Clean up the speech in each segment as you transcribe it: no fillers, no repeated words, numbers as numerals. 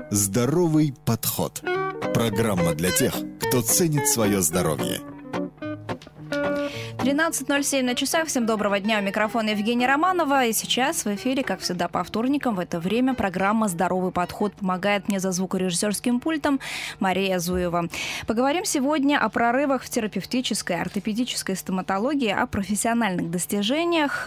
Здоровый подход. Программа для тех, кто ценит свое здоровье. 13:07 на часах. Всем доброго дня. У микрофона Евгения Романова. И сейчас в эфире, как всегда, по вторникам в это время программа «Здоровый подход». Помогает мне за звукорежиссерским пультом Мария Зуева. Поговорим сегодня о прорывах в терапевтической, ортопедической стоматологии, о профессиональных достижениях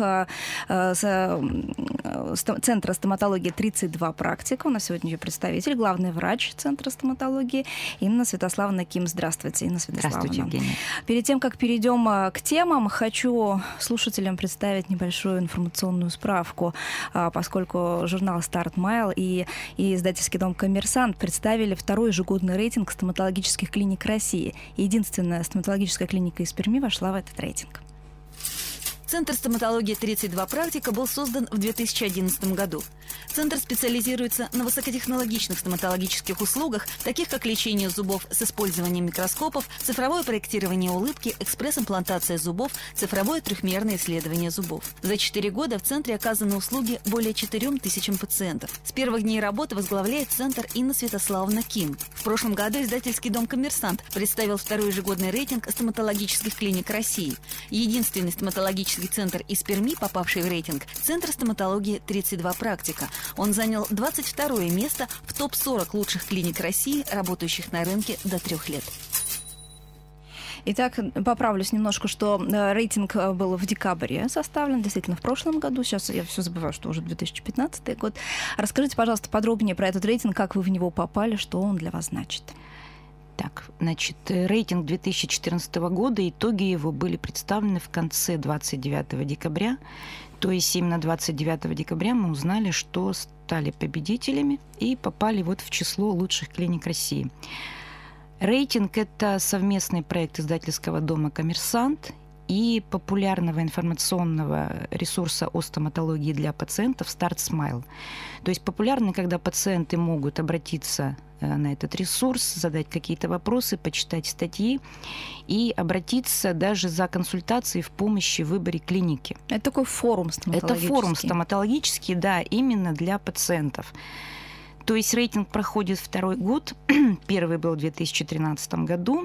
Центра стоматологии 32 практика. У нас сегодня ее представитель, главный врач Центра стоматологии Инна Святославовна Ким. Здравствуйте, Инна Святославовна. Здравствуйте, Евгения. Перед тем, как перейдем к темам, хочу слушателям представить небольшую информационную справку, поскольку журнал Start Mile и издательский дом «Коммерсант» представили второй ежегодный рейтинг стоматологических клиник России. Единственная стоматологическая клиника из Перми вошла в этот рейтинг. Центр стоматологии 32 практика был создан в 2011 году. Центр специализируется на высокотехнологичных стоматологических услугах, таких как лечение зубов с использованием микроскопов, цифровое проектирование улыбки, экспресс-имплантация зубов, цифровое трехмерное исследование зубов. За 4 года в Центре оказаны услуги более 4000 пациентов. С первых дней работы возглавляет Центр Инна Святославовна Ким. В прошлом году издательский дом «Коммерсант» представил второй ежегодный рейтинг стоматологических клиник России. Единственный стоматологический центр из Перми, попавший в рейтинг, Центр стоматологии 32 практика. Он занял 22 место в топ-40 лучших клиник России, работающих на рынке до 3 лет. Итак, поправлюсь немножко, что рейтинг был в декабре составлен, действительно, в прошлом году. Сейчас я все забываю, что уже 2015 год. Расскажите, пожалуйста, подробнее про этот рейтинг, как вы в него попали, что он для вас значит. Так, значит, рейтинг 2014 года, итоги его были представлены в конце 29 декабря. То есть именно 29 декабря мы узнали, что стали победителями и попали вот в число лучших клиник России. Рейтинг – это совместный проект издательского дома «Коммерсант» и популярного информационного ресурса о стоматологии для пациентов Start Smile. То есть популярны, когда пациенты могут обратиться на этот ресурс, задать какие-то вопросы, почитать статьи и обратиться даже за консультацией в помощи в выборе клиники. Это такой форум стоматологический. Это форум стоматологический, да, именно для пациентов. То есть рейтинг проходит второй год. Первый был в 2013 году.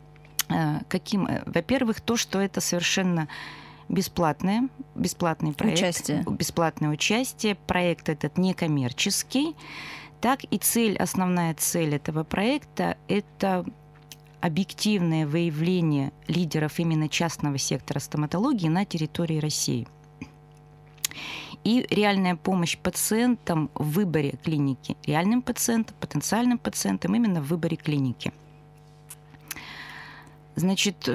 Во-первых, то, что это совершенно бесплатный проект. Бесплатное участие. Проект этот некоммерческий. Так и основная цель этого проекта – это объективное выявление лидеров именно частного сектора стоматологии на территории России. И реальная помощь пациентам в выборе клиники, реальным пациентам, потенциальным пациентам именно в выборе клиники. Значит,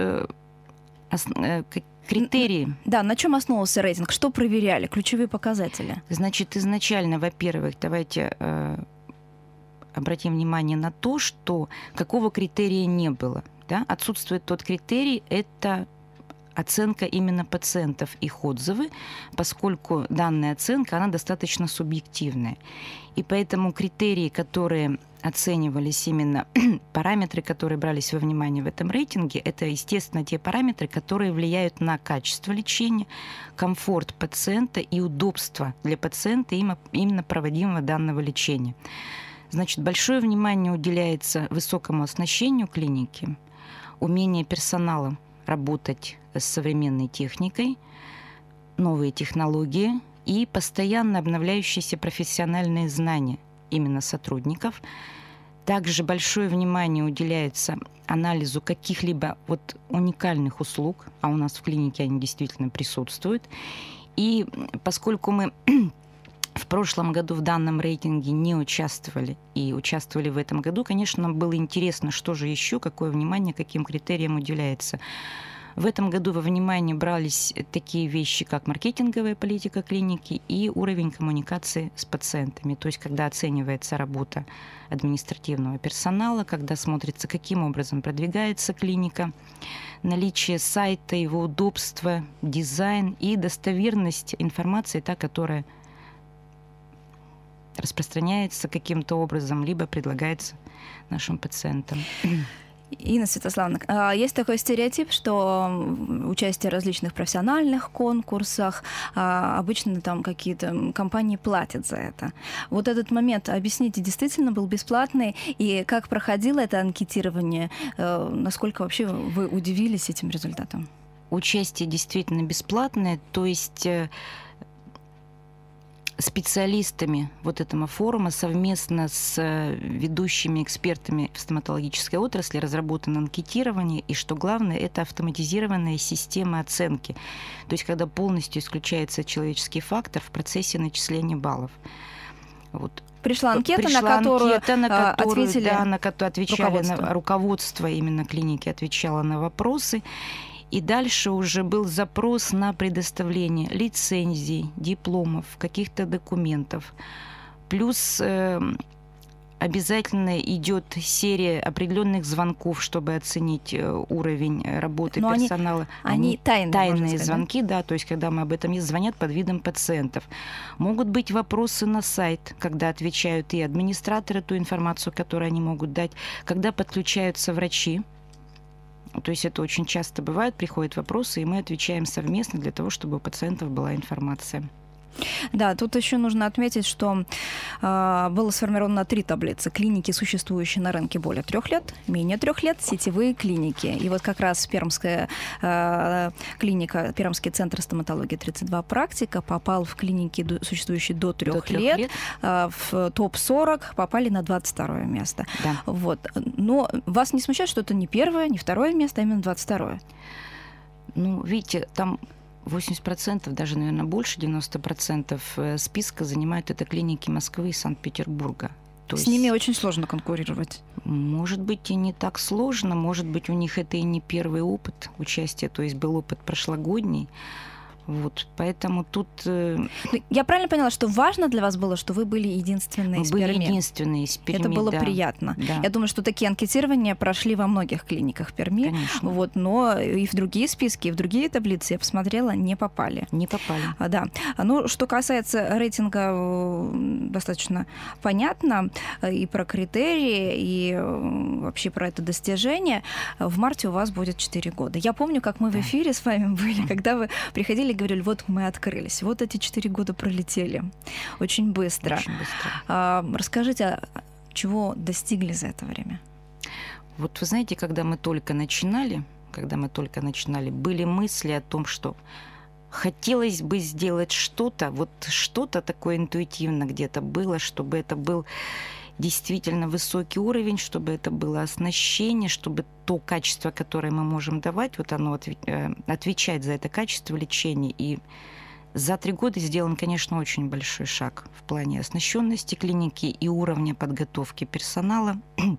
критерии. Да, на чем основывался рейтинг? Что проверяли? Ключевые показатели? Значит, изначально, во-первых, давайте обратим внимание на то, что какого критерия не было. Да? Отсутствует тот критерий, это оценка именно пациентов, их отзывы, поскольку данная оценка, она достаточно субъективная. И поэтому критерии, которые оценивались именно, параметры, которые брались во внимание в этом рейтинге, это, естественно, те параметры, которые влияют на качество лечения, комфорт пациента и удобство для пациента именно проводимого данного лечения. Значит, большое внимание уделяется высокому оснащению клиники, умению персонала работать с современной техникой, новые технологии и постоянно обновляющиеся профессиональные знания именно сотрудников. Также большое внимание уделяется анализу каких-либо уникальных услуг, а у нас в клинике они действительно присутствуют. И поскольку мы в прошлом году в данном рейтинге не участвовали и участвовали в этом году, конечно, нам было интересно, что же еще, какое внимание, каким критериям уделяется. В этом году во внимание брались такие вещи, как маркетинговая политика клиники и уровень коммуникации с пациентами. То есть, когда оценивается работа административного персонала, когда смотрится, каким образом продвигается клиника, наличие сайта, его удобство, дизайн и достоверность информации, та, которая распространяется каким-то образом, либо предлагается нашим пациентам. Инна Святославовна, есть такой стереотип, что участие в различных профессиональных конкурсах обычно там какие-то компании платят за это. Вот этот момент, объясните, действительно был бесплатный? И как проходило это анкетирование? Насколько вообще вы удивились этим результатом? Участие действительно бесплатное, то есть специалистами вот этого форума совместно с ведущими экспертами в стоматологической отрасли разработано анкетирование, и, что главное, это автоматизированная система оценки. То есть когда полностью исключается человеческий фактор в процессе начисления баллов. Вот. Пришла анкета, на которую ответили отвечали руководство именно клиники, отвечало на вопросы. И дальше уже был запрос на предоставление лицензий, дипломов, каких-то документов. Плюс обязательно идет серия определенных звонков, чтобы оценить уровень работы персонала. Они тайные звонки, да, то есть когда мы об этом звонят под видом пациентов. Могут быть вопросы на сайт, когда отвечают и администраторы ту информацию, которую они могут дать, когда подключаются врачи. То есть это очень часто бывает, приходят вопросы, и мы отвечаем совместно для того, чтобы у пациентов была информация. Да, тут еще нужно отметить, что было сформировано 3 таблицы. Клиники, существующие на рынке более 3 лет, менее 3 лет, сетевые клиники. И вот как раз Пермская клиника, Пермский центр стоматологии 32 практика попал в клиники, существующие до 3 лет. В топ-40 попали на 22 место. Да. Вот. Но вас не смущает, что это не 1-е, не 2-е место, а именно 22-е? Ну, видите, там 80%, даже, наверное, больше, 90% списка занимают это клиники Москвы и Санкт-Петербурга. С ними очень сложно конкурировать. Может быть, и не так сложно. Может быть, у них это и не первый опыт участия, то есть был опыт прошлогодний. Вот, поэтому тут... Я правильно поняла, что важно для вас было, что вы были единственные из Перми? Были единственные из Перми, это было да. приятно. Да. Я думаю, что такие анкетирования прошли во многих клиниках Перми. Конечно. Вот, но и в другие списки, и в другие таблицы, я посмотрела, не попали. Не попали. Да. Ну, что касается рейтинга, достаточно понятно и про критерии, и вообще про это достижение. В марте у вас будет 4 года. Я помню, как мы в эфире с вами были, когда вы приходили и говорили, вот мы открылись. Вот эти 4 года пролетели. Очень быстро. Очень быстро. Расскажите, чего достигли за это время? Вот вы знаете, когда мы только начинали, были мысли о том, что хотелось бы сделать что-то, вот что-то такое интуитивно где-то было, чтобы это был действительно высокий уровень, чтобы это было оснащение, чтобы то качество, которое мы можем давать, вот оно отвечает за это качество лечения. И за 3 года сделан, конечно, очень большой шаг в плане оснащенности клиники и уровня подготовки персонала.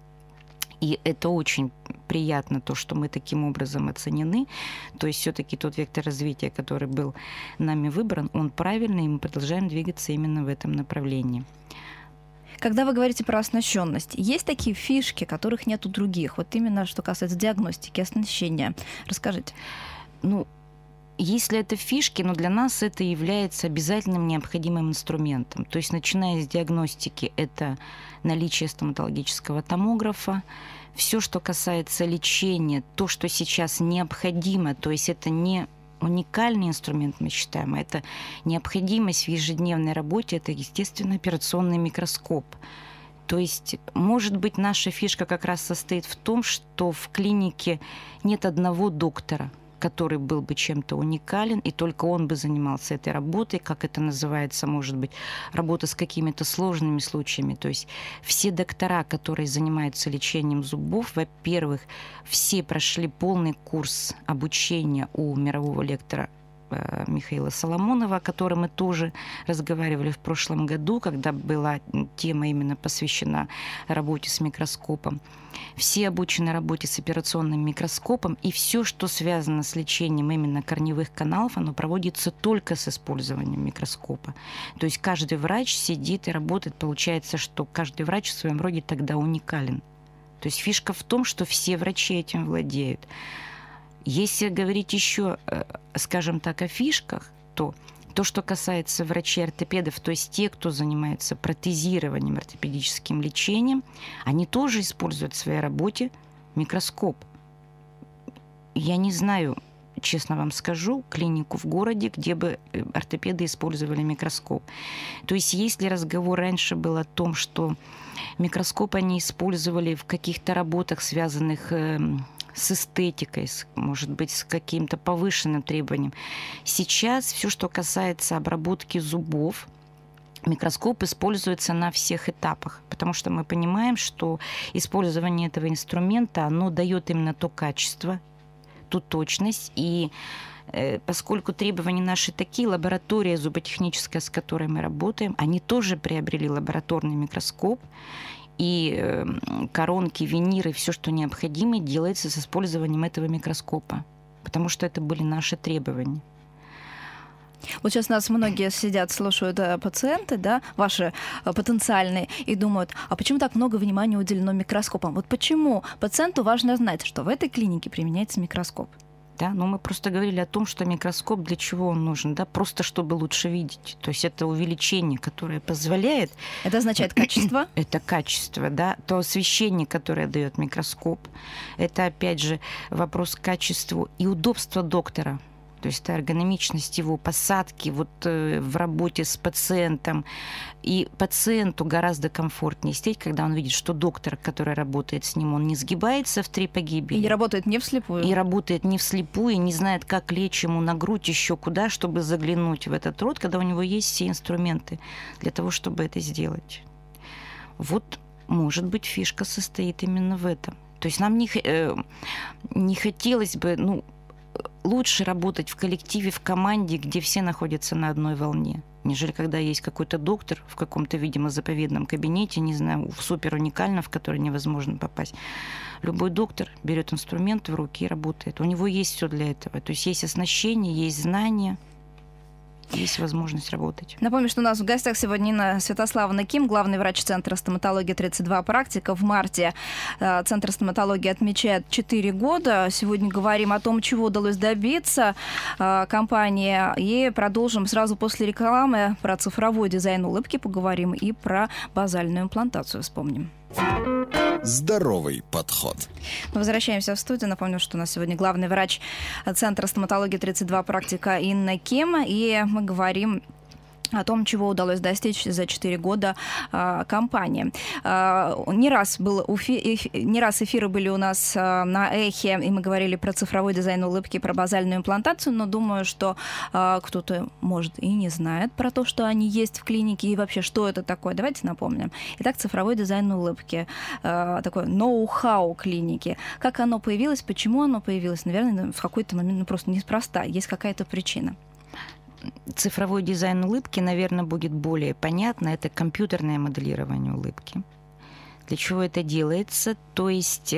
И это очень приятно, то, что мы таким образом оценены. То есть все-таки тот вектор развития, который был нами выбран, он правильный, и мы продолжаем двигаться именно в этом направлении. Когда вы говорите про оснащенность, есть такие фишки, которых нет у других? Вот именно что касается диагностики, оснащения. Расскажите. Ну, если это фишки, но для нас это является обязательным необходимым инструментом. То есть, начиная с диагностики, это наличие стоматологического томографа. Все, что касается лечения, то, что сейчас необходимо, то есть это не уникальный инструмент, мы считаем, а это необходимость в ежедневной работе, это, естественно, операционный микроскоп. То есть, может быть, наша фишка как раз состоит в том, что в клинике нет одного доктора, который был бы чем-то уникален, и только он бы занимался этой работой, как это называется, может быть, работа с какими-то сложными случаями. То есть все доктора, которые занимаются лечением зубов, во-первых, все прошли полный курс обучения у мирового лектора Михаила Соломонова, о котором мы тоже разговаривали в прошлом году, когда была тема именно посвящена работе с микроскопом. Все обучены работе с операционным микроскопом, и все, что связано с лечением именно корневых каналов, оно проводится только с использованием микроскопа. То есть каждый врач сидит и работает. Получается, что каждый врач в своем роде тогда уникален. То есть фишка в том, что все врачи этим владеют. Если говорить еще, скажем так, о фишках, то что касается врачей-ортопедов, то есть те, кто занимается протезированием, ортопедическим лечением, они тоже используют в своей работе микроскоп. Я не знаю, честно вам скажу, клинику в городе, где бы ортопеды использовали микроскоп. То есть если разговор раньше был о том, что микроскоп они использовали в каких-то работах, связанных с эстетикой, может быть, с каким-то повышенным требованием, сейчас все, что касается обработки зубов, микроскоп используется на всех этапах, потому что мы понимаем, что использование этого инструмента, оно дает именно то качество, ту точность, и поскольку требования наши такие, лаборатория зуботехническая, с которой мы работаем, они тоже приобрели лабораторный микроскоп, и коронки, виниры, все, что необходимо, делается с использованием этого микроскопа, потому что это были наши требования. Вот сейчас нас многие сидят, слушают пациенты, да, ваши потенциальные, и думают, а почему так много внимания уделено микроскопам? Вот почему пациенту важно знать, что в этой клинике применяется микроскоп? Да, но мы просто говорили о том, что микроскоп, для чего он нужен, да, просто чтобы лучше видеть. То есть это увеличение, которое позволяет... Это означает качество? Это качество, да. То освещение, которое дает микроскоп, это, опять же, вопрос к качеству и удобства доктора. То есть это эргономичность его посадки вот, в работе с пациентом. И пациенту гораздо комфортнее сидеть, когда он видит, что доктор, который работает с ним, он не сгибается в 3 погибели. И работает не вслепую. И работает не вслепую, и не знает, как лечь ему на грудь, еще куда, чтобы заглянуть в этот рот, когда у него есть все инструменты для того, чтобы это сделать. Вот, может быть, фишка состоит именно в этом. То есть нам не хотелось бы... лучше работать в коллективе, в команде, где все находятся на одной волне, нежели когда есть какой-то доктор в каком-то, видимо, заповедном кабинете, не знаю, супер уникально, в который невозможно попасть. Любой доктор берет инструмент в руки и работает. У него есть все для этого. То есть есть оснащение, есть знания, есть возможность работать. Напомню, что у нас в гостях сегодня Инна Святославовна Ким, главный врач Центра стоматологии 32 практика. В марте Центр стоматологии отмечает 4 года. Сегодня говорим о том, чего удалось добиться компании. И продолжим сразу после рекламы. Про цифровой дизайн улыбки поговорим и про базальную имплантацию вспомним. Здоровый подход. Мы возвращаемся в студию. Напомню, что у нас сегодня главный врач Центра стоматологии 32 практика Инна Ким. И мы говорим о том, чего удалось достичь за 4 года компании. Не раз эфиры были у нас на Эхе, и мы говорили про цифровой дизайн улыбки, про базальную имплантацию, но думаю, что кто-то, может, и не знает про то, что они есть в клинике, и вообще, что это такое. Давайте напомним. Итак, цифровой дизайн улыбки, такое ноу-хау клиники. Как оно появилось, почему оно появилось? Наверное, в какой-то момент просто неспроста. Есть какая-то причина. Цифровой дизайн улыбки, наверное, будет более понятно. Это компьютерное моделирование улыбки. Для чего это делается? То есть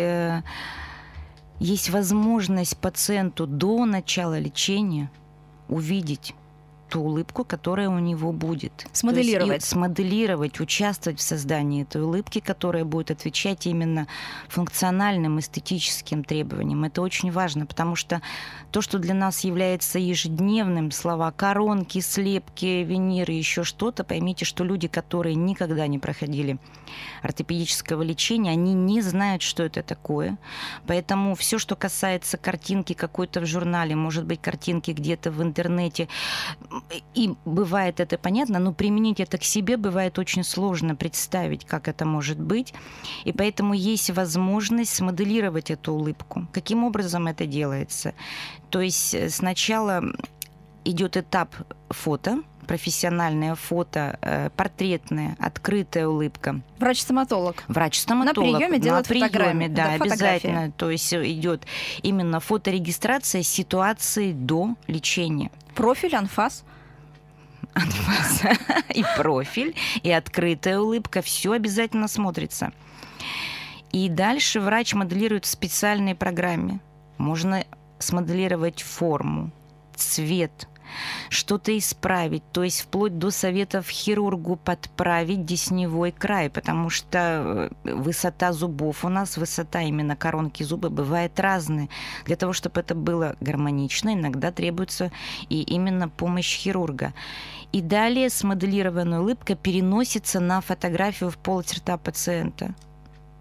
есть возможность пациенту до начала лечения увидеть ту улыбку, которая у него будет. Смоделировать. Смоделировать, участвовать в создании этой улыбки, которая будет отвечать именно функциональным, эстетическим требованиям. Это очень важно, потому что то, что для нас является ежедневным, слова коронки, слепки, виниры, еще что-то, поймите, что люди, которые никогда не проходили ортопедического лечения, они не знают, что это такое. Поэтому все, что касается картинки какой-то в журнале, может быть, картинки где-то в интернете, и бывает это понятно, но применить это к себе бывает очень сложно представить, как это может быть. И поэтому есть возможность смоделировать эту улыбку. Каким образом это делается? То есть сначала идет этап фото, профессиональное фото, портретная, открытая улыбка. Врач-стоматолог. Врач-стоматолог. На приеме делает фотографии. Да, обязательно. То есть идет именно фоторегистрация ситуации до лечения. Профиль, анфас. Анфас и профиль, и открытая улыбка. Все обязательно смотрится. И дальше врач моделирует в специальной программе. Можно смоделировать форму, цвет, что-то исправить, то есть вплоть до советов хирургу подправить десневой край, потому что высота зубов у нас, высота именно коронки зуба бывает разная. Для того, чтобы это было гармонично, иногда требуется и именно помощь хирурга. И далее смоделированная улыбка переносится на фотографию в полость рта пациента.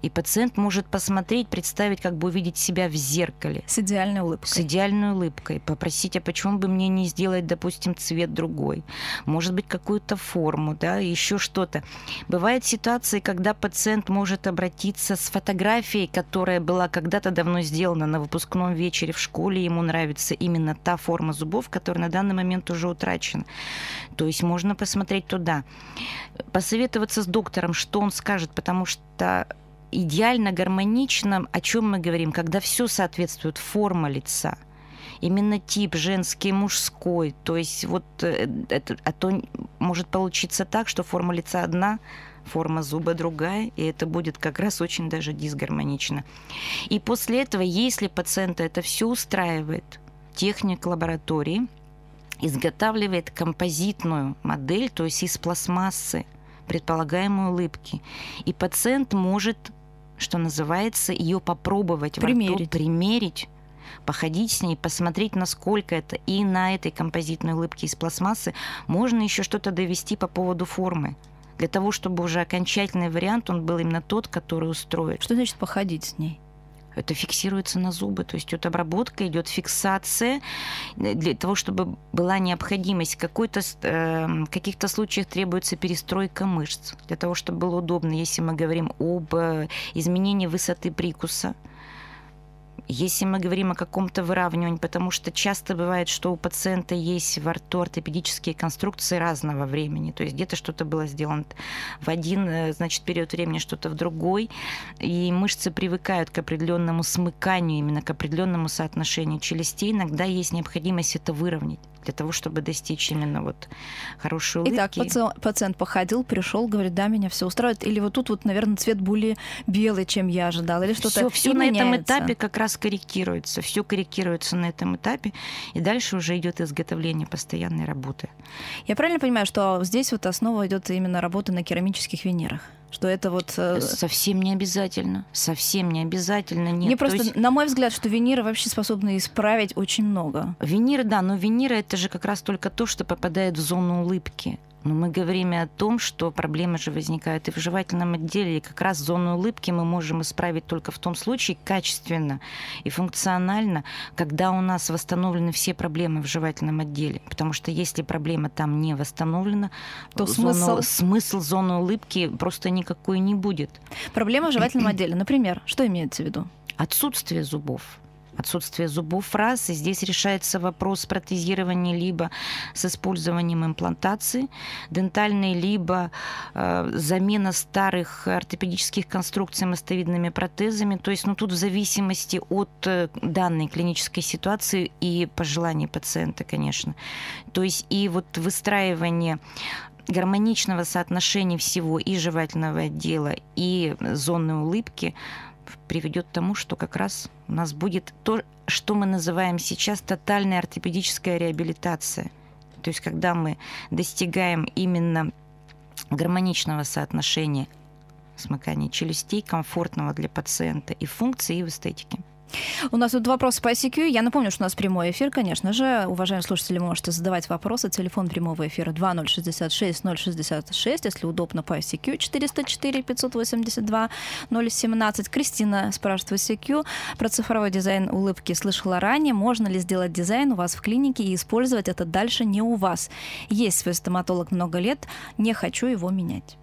И пациент может посмотреть, представить, как бы увидеть себя в зеркале. С идеальной улыбкой. С идеальной улыбкой. Попросить, а почему бы мне не сделать, допустим, цвет другой? Может быть, какую-то форму, да, еще что-то. Бывают ситуации, когда пациент может обратиться с фотографией, которая была когда-то давно сделана на выпускном вечере в школе. Ему нравится именно та форма зубов, которая на данный момент уже утрачена. То есть можно посмотреть туда. Посоветоваться с доктором, что он скажет, потому что идеально гармонично, о чем мы говорим, когда все соответствует, форма лица, именно тип женский, мужской, то есть вот это, а то может получиться так, что форма лица одна, форма зуба другая, и это будет как раз очень даже дисгармонично. И после этого, если пациента это все устраивает, техник лаборатории изготавливает композитную модель, то есть из пластмассы, предполагаемой улыбки, и пациент может, что называется, ее попробовать примерить, походить с ней, посмотреть, насколько это. И на этой композитной улыбке из пластмассы можно еще что-то довести по поводу формы, для того, чтобы уже окончательный вариант, он был именно тот, который устроит. Что значит походить с ней? Это фиксируется на зубы, то есть идет обработка, идет фиксация для того, чтобы была необходимость. В каких-то случаях требуется перестройка мышц, для того, чтобы было удобно, если мы говорим об изменении высоты прикуса, если мы говорим о каком-то выравнивании, потому что часто бывает, что у пациента есть во рту ортопедические конструкции разного времени, то есть где-то что-то было сделано в один, значит, период времени, что-то в другой, и мышцы привыкают к определенному смыканию, именно к определенному соотношению челюстей. Иногда есть необходимость это выровнять для того, чтобы достичь именно вот хорошей улыбки. Итак, пациент походил, пришел, говорит, да, меня все устраивает, или вот тут вот, наверное, цвет более белый, чем я ожидала, или что-то. Все на этом этапе как раз корректируется, все корректируется на этом этапе, и дальше уже идет изготовление постоянной работы. Я правильно понимаю, что здесь вот основа идет именно работа на керамических венерах? Что это вот... Совсем не обязательно. Совсем не обязательно, нет. Мне просто, на мой взгляд, что виниры вообще способны исправить очень много. Виниры, да, но виниры это же как раз только то, что попадает в зону улыбки. Но мы говорим и о том, что проблемы же возникают и в жевательном отделе, и как раз зону улыбки мы можем исправить только в том случае качественно и функционально, когда у нас восстановлены все проблемы в жевательном отделе. Потому что если проблема там не восстановлена, то смысл зоны улыбки просто никакой не будет. Проблема в жевательном отделе, например, что имеется в виду? Отсутствие зубов. Отсутствие зубов раз, и здесь решается вопрос протезирования либо с использованием имплантации дентальной, либо замена старых ортопедических конструкций мостовидными протезами. То есть, тут в зависимости от данной клинической ситуации и пожеланий пациента, конечно. То есть и вот выстраивание гармоничного соотношения всего и жевательного отдела, и зоны улыбки приведет к тому, что как раз у нас будет то, что мы называем сейчас тотальная ортопедическая реабилитация. То есть когда мы достигаем именно гармоничного соотношения смыкания челюстей, комфортного для пациента и функции, и в эстетике. У нас тут вопросы по ICQ. Я напомню, что у нас прямой эфир, конечно же. Уважаемые слушатели, можете задавать вопросы. Телефон прямого эфира 2066-066. Если удобно, по ICQ 404-582-017. Кристина спрашивает в ICQ про цифровой дизайн улыбки. Слышала ранее. Можно ли сделать дизайн у вас в клинике и использовать это дальше не у вас? Есть свой стоматолог много лет. Не хочу его менять.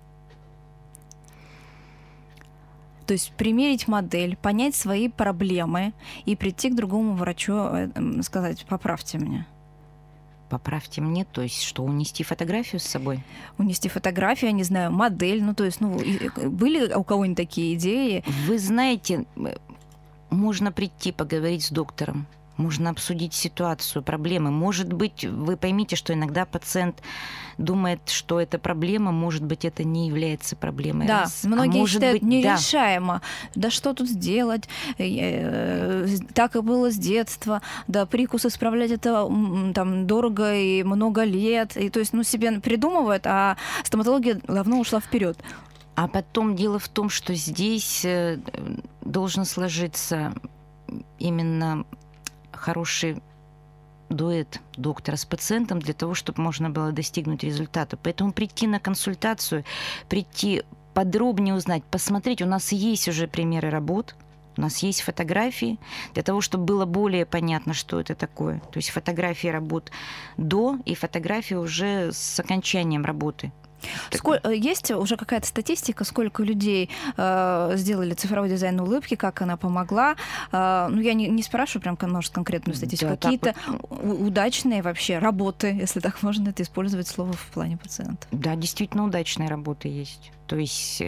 То есть примерить модель, понять свои проблемы и прийти к другому врачу, сказать, поправьте меня. Поправьте мне, то есть что, унести фотографию с собой? Унести фотографию, я не знаю, модель, были у кого-нибудь такие идеи? Вы знаете, можно прийти поговорить с доктором. Можно обсудить ситуацию, проблемы. Может быть, вы поймите, что иногда пациент думает, что это проблема, может быть, это не является проблемой. Да, многие считают быть, нерешаемо. Да что тут сделать? Так и было с детства. Да, прикус исправлять это там дорого и много лет. И то есть, себе придумывают, а стоматология давно ушла вперед. А потом дело в том, что здесь должен сложиться именно хороший дуэт доктора с пациентом для того, чтобы можно было достигнуть результата. Поэтому прийти на консультацию, прийти подробнее узнать, посмотреть, у нас есть уже примеры работ, у нас есть фотографии, для того, чтобы было более понятно, что это такое. То есть фотографии работ до и фотографии уже с окончанием работы. Есть уже какая-то статистика, сколько людей сделали цифровой дизайн улыбки, как она помогла? Ну, я не спрашиваю прям, может, конкретную статистику. Да, какие-то удачные вообще работы, если так можно это использовать слово в плане пациента? Да, действительно удачные работы есть. То есть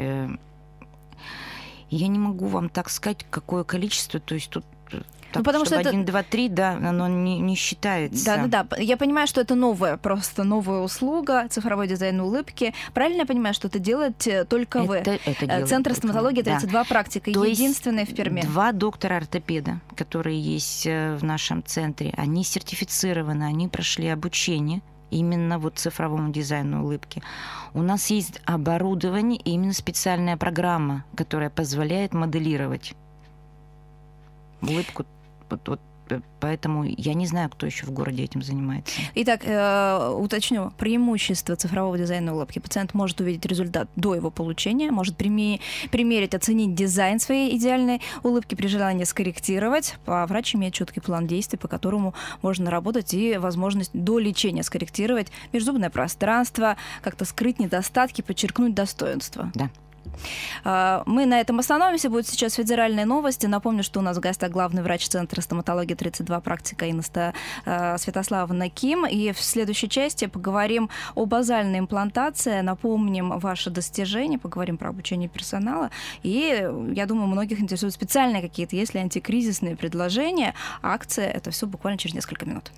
я не могу вам так сказать, какое количество, то есть тут... Так, потому что 1, 2, 3, да, оно не считается. Да. Я понимаю, что это просто новая услуга, цифровой дизайн улыбки. Правильно я понимаю, что это делает только вы? Центр стоматологии 32 практика, единственный в Перми. 2 доктора-ортопеда, которые есть в нашем центре, они сертифицированы, они прошли обучение именно вот цифровому дизайну улыбки. У нас есть оборудование и именно специальная программа, которая позволяет моделировать улыбку. Вот, поэтому я не знаю, кто еще в городе этим занимается. Итак, уточню. Преимущество цифрового дизайна улыбки. Пациент может увидеть результат до его получения, может примерить, оценить дизайн своей идеальной улыбки, при желании скорректировать. А врач имеет четкий план действий, по которому можно работать, и возможность до лечения скорректировать межзубное пространство, как-то скрыть недостатки, подчеркнуть достоинства. Да. Мы на этом остановимся. Будут сейчас федеральные новости. Напомню, что у нас в гостях главный врач Центра стоматологии 32 практика Инна Святославовна Ким. И в следующей части поговорим о базальной имплантации, напомним ваши достижения, поговорим про обучение персонала. И, я думаю, многих интересуют специальные какие-то, если антикризисные предложения, акции. Это все буквально через несколько минут.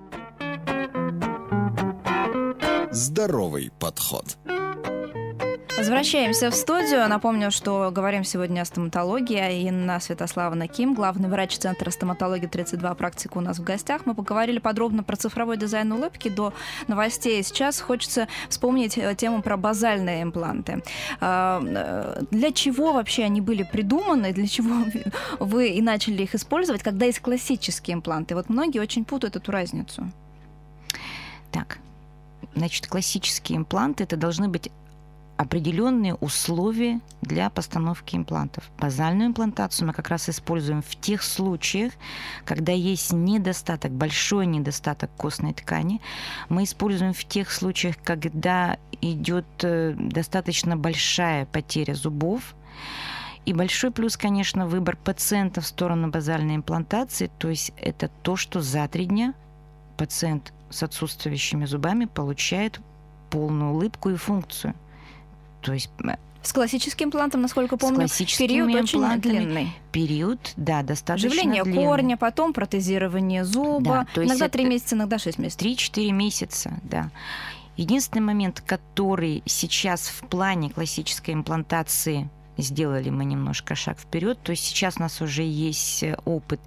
Здоровый подход. Возвращаемся в студию. Напомню, что говорим сегодня о стоматологии. Инна Святославовна Ким, главный врач Центра стоматологии 32 практика у нас в гостях. Мы поговорили подробно про цифровой дизайн улыбки до новостей. Сейчас хочется вспомнить тему про базальные импланты. Для чего вообще они были придуманы? Для чего вы и начали их использовать, когда есть классические импланты? Вот многие очень путают эту разницу. Так, значит, классические импланты — это должны быть определенные условия для постановки имплантов. Базальную имплантацию мы как раз используем в тех случаях, когда есть недостаток, большой недостаток костной ткани. Мы используем в тех случаях, когда идет достаточно большая потеря зубов. И большой плюс, конечно, выбор пациента в сторону базальной имплантации. То есть это то, что за 3 дня пациент с отсутствующими зубами получает полную улыбку и функцию. То есть с классическим имплантом, насколько помню, период очень длинный. Период, да, достаточно живление длинный. Корня, потом протезирование зуба. Да, иногда 3 месяца, иногда 6 месяцев. 3-4 месяца, да. Единственный момент, который сейчас в плане классической имплантации сделали мы немножко шаг вперед, то есть сейчас у нас уже есть опыт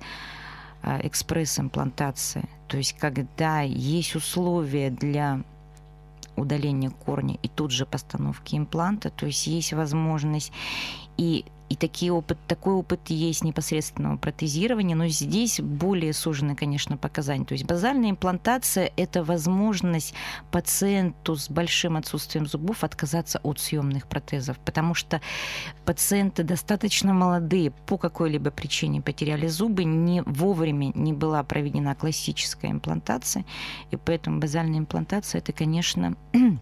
экспресс-имплантации. То есть когда есть условия для удаления корня и тут же постановки импланта, то есть есть возможность и такой опыт есть непосредственного протезирования, но здесь более сужены, конечно, показания. То есть базальная имплантация – это возможность пациенту с большим отсутствием зубов отказаться от съемных протезов, потому что пациенты достаточно молодые, по какой-либо причине потеряли зубы, не вовремя не была проведена классическая имплантация, и поэтому базальная имплантация – это, конечно,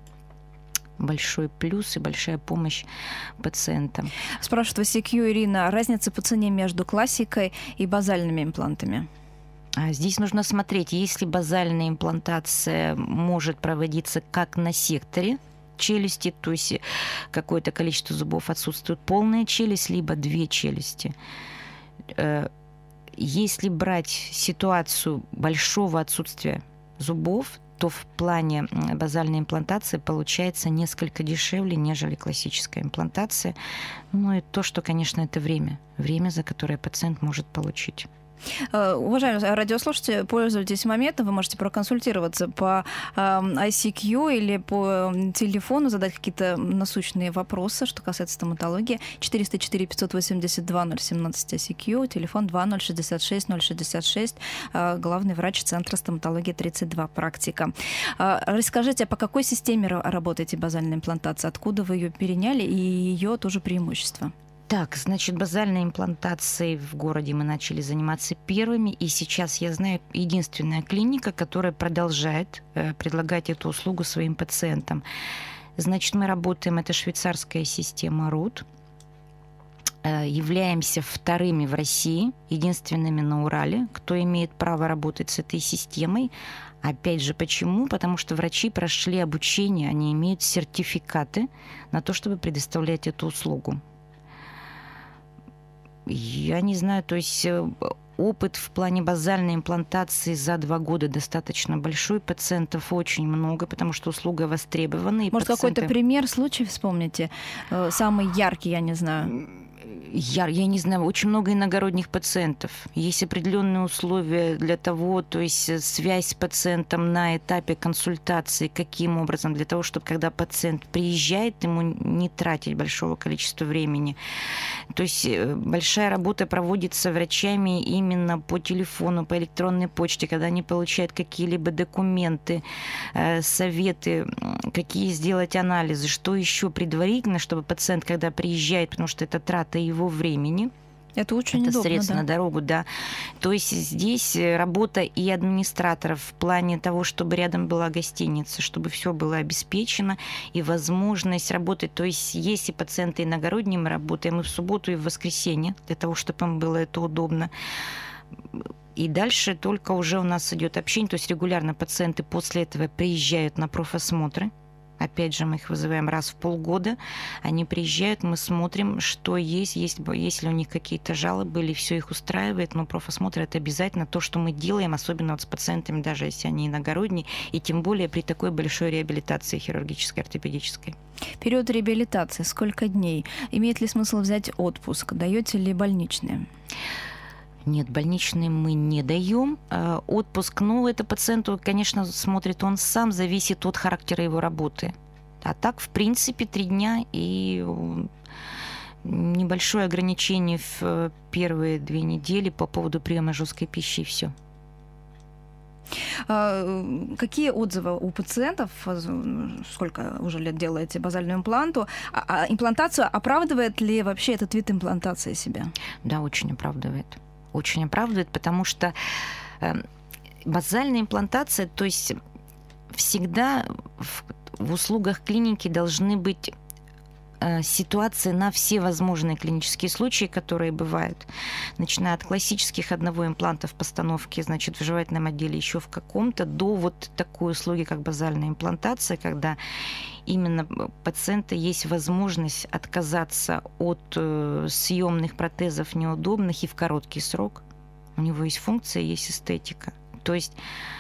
большой плюс и большая помощь пациентам. Спрашивает VCQ Ирина, разница по цене между классикой и базальными имплантами? Здесь нужно смотреть, если базальная имплантация может проводиться как на секторе челюсти, то есть какое-то количество зубов отсутствует, полная челюсть, либо 2 челюсти. Если брать ситуацию большого отсутствия зубов, то в плане базальной имплантации получается несколько дешевле, нежели классическая имплантация. Ну и то, что, конечно, это время, за которое пациент может получить. Уважаемые радиослушатели, пользуйтесь моментом, вы можете проконсультироваться по ICQ или по телефону, задать какие-то насущные вопросы, что касается стоматологии. 404-582-017 ICQ, телефон 2066-066, главный врач Центра стоматологии 32 «Практика». Расскажите, по какой системе работаете базальная имплантация? Откуда вы ее переняли и ее тоже преимущества? Так, значит, базальной имплантацией в городе мы начали заниматься первыми, и сейчас, я знаю, единственная клиника, которая продолжает предлагать эту услугу своим пациентам. Значит, мы работаем, это швейцарская система РУД, являемся вторыми в России, единственными на Урале, кто имеет право работать с этой системой. Опять же, почему? Потому что врачи прошли обучение, они имеют сертификаты на то, чтобы предоставлять эту услугу. Я не знаю, то есть опыт в плане базальной имплантации за 2 года достаточно большой, пациентов очень много, потому что услуга востребована. Может, какой-то пример, случай вспомните? Самый яркий, я не знаю. Я не знаю, очень много иногородних пациентов. Есть определенные условия для того, то есть связь с пациентом на этапе консультации, каким образом, для того, чтобы когда пациент приезжает, ему не тратить большого количества времени. То есть большая работа проводится врачами именно по телефону, по электронной почте, когда они получают какие-либо документы, советы, какие сделать анализы, что еще предварительно, чтобы пациент, когда приезжает, потому что это трата его времени. Это очень удобно, средств на дорогу, да. То есть здесь работа и администраторов в плане того, чтобы рядом была гостиница, чтобы все было обеспечено, и возможность работать. То есть если пациенты иногородние, мы работаем и в субботу, и в воскресенье, для того, чтобы им было это удобно. И дальше только уже у нас идет общение, то есть регулярно пациенты после этого приезжают на профосмотры. Опять же, мы их вызываем раз в полгода. Они приезжают, мы смотрим, что есть ли у них какие-то жалобы, или все их устраивает. Но профосмотр — это обязательно то, что мы делаем, особенно вот с пациентами, даже если они иногородние, и тем более при такой большой реабилитации хирургической, ортопедической. Период реабилитации сколько дней? Имеет ли смысл взять отпуск? Даете ли больничные? Нет, больничные мы не даем. Отпуск, это пациенту, конечно, смотрит он сам, зависит от характера его работы. А так, в принципе, 3 дня и небольшое ограничение в первые 2 недели по поводу приема жесткой пищи, и все. Какие отзывы у пациентов? Сколько уже лет делаете базальную имплантацию? Оправдывает ли вообще этот вид имплантации себя? Да, очень оправдывает. Очень оправдывает, потому что базальная имплантация, то есть всегда в услугах клиники должны быть ситуации на все возможные клинические случаи, которые бывают, начиная от классических одного импланта в постановке, значит, в жевательном отделе еще в каком-то, до вот такой услуги, как базальная имплантация, когда именно пациента есть возможность отказаться от съемных протезов неудобных и в короткий срок. У него есть функция, есть эстетика. То есть,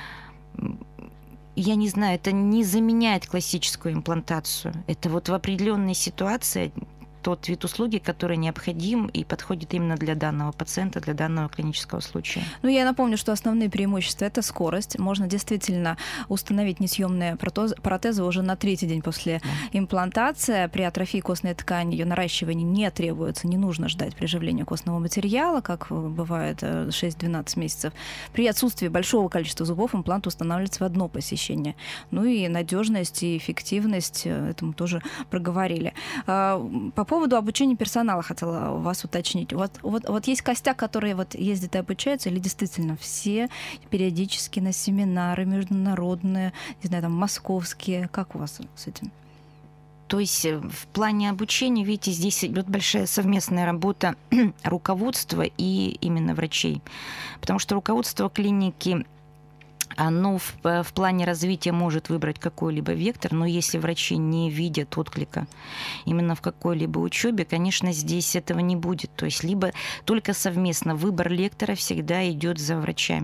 я не знаю, это не заменяет классическую имплантацию. Это вот в определенной ситуации тот вид услуги, который необходим и подходит именно для данного пациента, для данного клинического случая. Я напомню, что основные преимущества — это скорость. Можно действительно установить несъемные протезы уже на 3-й день после имплантации. При атрофии костной ткани ее наращивание не требуется, не нужно ждать приживления костного материала, как бывает 6-12 месяцев. При отсутствии большого количества зубов имплант устанавливается в одно посещение. И надежность, и эффективность, это мы тоже проговорили. По поводу обучения персонала хотела вас уточнить. Вот есть костяк, которые ездят и обучаются, или действительно все периодически на семинары международные, не знаю, московские? Как у вас с этим? То есть в плане обучения, видите, здесь идет большая совместная работа руководства и именно врачей. Потому что руководство клиники, оно в плане развития может выбрать какой-либо вектор, но если врачи не видят отклика именно в какой-либо учебе, конечно, здесь этого не будет. То есть либо только совместно выбор лектора всегда идет за врачами.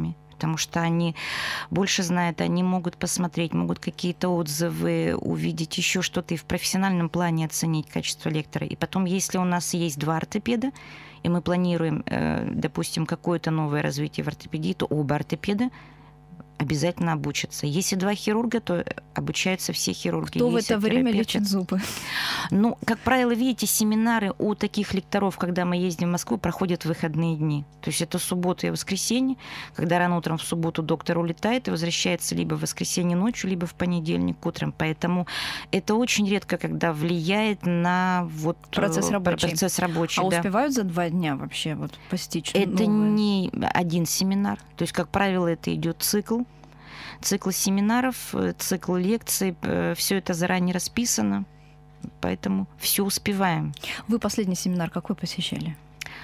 потому что они больше знают, они могут посмотреть, могут какие-то отзывы увидеть, еще что-то и в профессиональном плане оценить качество лектора. И потом, если у нас есть 2 ортопеда, и мы планируем, допустим, какое-то новое развитие в ортопедии, то оба ортопеда обязательно обучатся. Если 2 хирурга, то обучаются все хирурги. Кто в это время лечит зубы? Ну, как правило, видите, семинары у таких лекторов, когда мы ездим в Москву, проходят в выходные дни. То есть это суббота и воскресенье, когда рано утром в субботу доктор улетает и возвращается либо в воскресенье ночью, либо в понедельник утром. Поэтому это очень редко, когда влияет на вот процесс рабочий. А да. успевают за 2 дня вообще вот постичь? Это не один семинар. То есть, как правило, это идет цикл семинаров, цикл лекций, все это заранее расписано, поэтому все успеваем. Вы последний семинар какой посещали?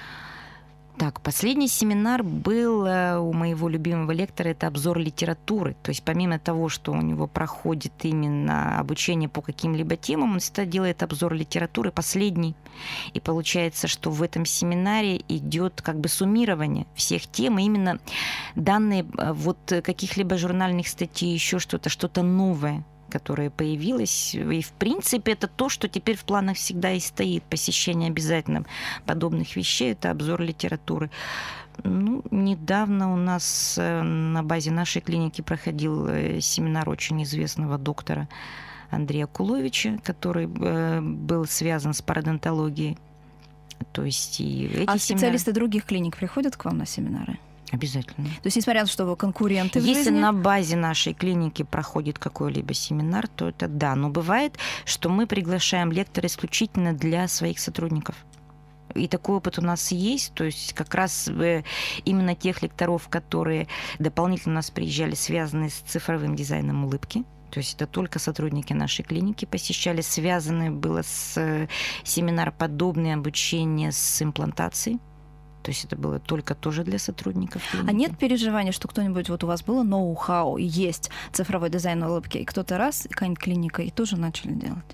Так, последний семинар был у моего любимого лектора, это обзор литературы. То есть помимо того, что у него проходит именно обучение по каким-либо темам, он всегда делает обзор литературы, последний. И получается, что в этом семинаре идет как бы суммирование всех тем, и именно данные вот каких-либо журнальных статей, еще что-то новое, которое появилось. И, в принципе, это то, что теперь в планах всегда и стоит. Посещение обязательно подобных вещей. Это обзор литературы. Ну, недавно у нас на базе нашей клиники проходил семинар очень известного доктора Андрея Куловича, который был связан с пародонтологией. То есть и эти специалисты других клиник приходят к вам на семинары? Обязательно. То есть, несмотря на то, что вы конкуренты в Если жизни... на базе нашей клиники проходит какой-либо семинар, то это да. Но бывает, что мы приглашаем лектора исключительно для своих сотрудников. И такой опыт у нас есть. То есть как раз именно тех лекторов, которые дополнительно у нас приезжали, связанные с цифровым дизайном улыбки. То есть это только сотрудники нашей клиники посещали. Связано было с семинар-подобное обучение с имплантацией. То есть это было только тоже для сотрудников клиники. А нет переживания, что кто-нибудь, вот у вас было ноу-хау, есть цифровой дизайн улыбки, и кто-то раз, какая-нибудь клиника, и тоже начали делать?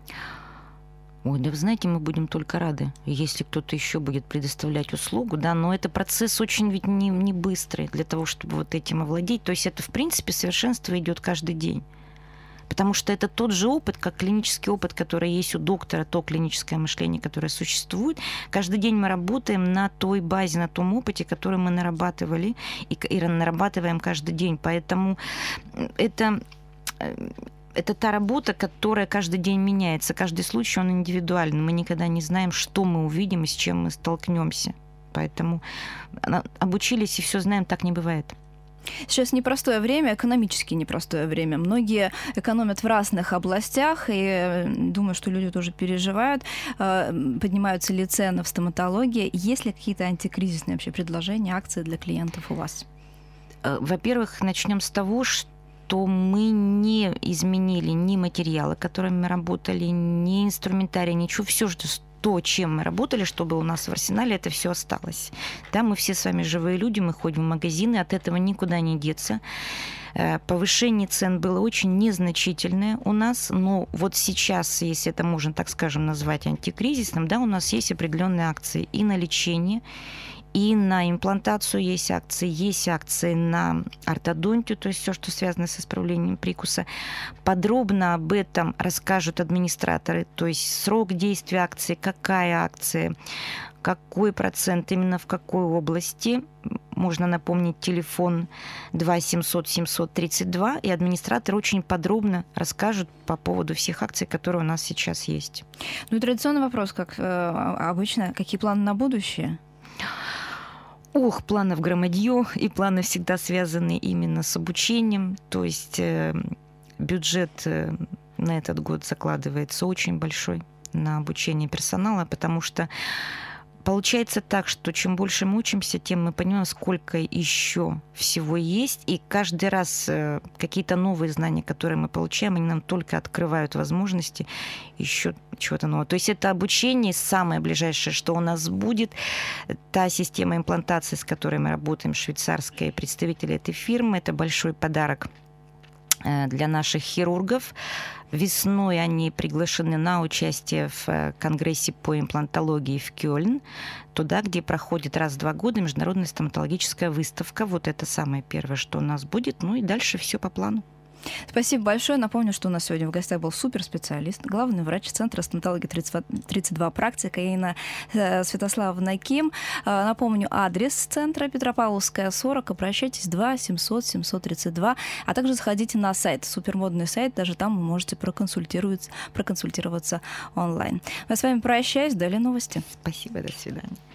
Ой, да вы знаете, мы будем только рады, если кто-то еще будет предоставлять услугу, да, но это процесс очень ведь не быстрый для того, чтобы вот этим овладеть. То есть это, в принципе, совершенство идет каждый день. Потому что это тот же опыт, как клинический опыт, который есть у доктора, то клиническое мышление, которое существует. Каждый день мы работаем на той базе, на том опыте, который мы нарабатывали и нарабатываем каждый день. Поэтому это та работа, которая каждый день меняется. Каждый случай, он индивидуальный. Мы никогда не знаем, что мы увидим и с чем мы столкнемся. Поэтому обучились и все знаем, так не бывает. Сейчас непростое время, экономически непростое время. Многие экономят в разных областях, и думаю, что люди тоже переживают. Поднимаются ли цены в стоматологии? Есть ли какие-то антикризисные вообще предложения, акции для клиентов у вас? Во-первых, начнем с того, что мы не изменили ни материалы, которыми мы работали, ни инструментарий, ничего. Все, что то, чем мы работали, чтобы у нас в арсенале это все осталось. Да, мы все с вами живые люди, мы ходим в магазины, от этого никуда не деться. Повышение цен было очень незначительное у нас, но вот сейчас, если это можно, так скажем, назвать антикризисным, да, у нас есть определенные акции и на лечение, и на имплантацию есть акции на ортодонтию, то есть все, что связано с исправлением прикуса. Подробно об этом расскажут администраторы, то есть срок действия акции, какая акция, какой процент, именно в какой области. Можно напомнить телефон 2 700 732, и администраторы очень подробно расскажут по поводу всех акций, которые у нас сейчас есть. Ну и традиционный вопрос, как обычно, какие планы на будущее? Планов громадье, и планы всегда связаны именно с обучением. То есть бюджет на этот год закладывается очень большой на обучение персонала, потому что получается так, что чем больше мы учимся, тем мы понимаем, сколько еще всего есть. И каждый раз какие-то новые знания, которые мы получаем, они нам только открывают возможности еще чего-то нового. То есть это обучение самое ближайшее, что у нас будет. Та система имплантации, с которой мы работаем, швейцарская, представители этой фирмы, это большой подарок для наших хирургов. Весной они приглашены на участие в конгрессе по имплантологии в Кёльн, туда, где проходит раз в 2 года международная стоматологическая выставка. Вот это самое первое, что у нас будет. Ну и дальше все по плану. Спасибо большое. Напомню, что у нас сегодня в гостях был суперспециалист, главный врач Центра стоматологии 32 практика Инна Святославовна Ким. Напомню, адрес центра Петропавловская, 40. Обращайтесь 2 700 732. А также заходите на сайт, супермодный сайт. Даже там вы можете проконсультироваться онлайн. Я с вами прощаюсь. Далее новости. Спасибо, до свидания.